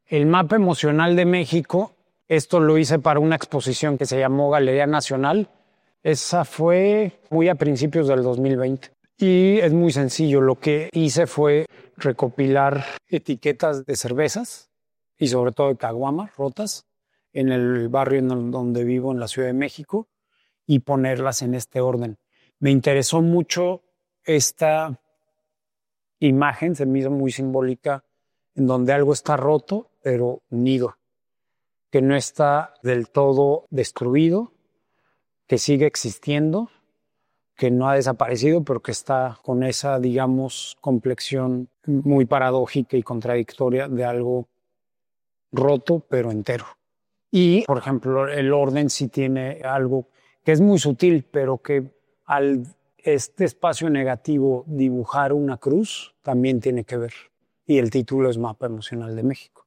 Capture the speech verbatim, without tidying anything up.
El mapa emocional de México, esto lo hice para una exposición que se llamó Galería Nacional. Esa fue muy a principios del dos mil veinte. Y es muy sencillo. Lo que hice fue recopilar etiquetas de cervezas y sobre todo de caguamas rotas en el barrio en donde vivo, en la Ciudad de México, y ponerlas en este orden. Me interesó mucho esta imagen, se me hizo muy simbólica, en donde algo está roto, pero unido, que no está del todo destruido, que sigue existiendo, que no ha desaparecido, pero que está con esa, digamos, complexión muy paradójica y contradictoria de algo roto, pero entero. Y, por ejemplo, el orden sí tiene algo que es muy sutil, pero que al este espacio negativo dibujar una cruz también tiene que ver. Y el título es Mapa Emocional de México.